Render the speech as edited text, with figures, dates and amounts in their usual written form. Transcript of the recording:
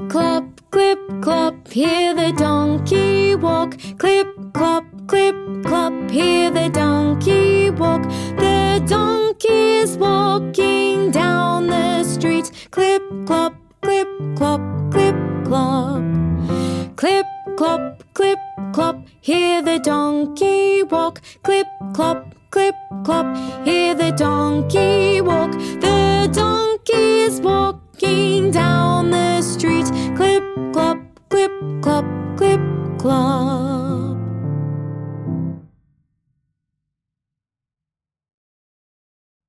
clop, clip, clop, hear the donkey walk. Clip, clop, hear the donkey walk. The donkey is walking down the street. Clip, clop, clip, clop, clip, clop. Clip, clop, hear the donkey walk. Clip, clop, hear the donkey walk. The donkey is walking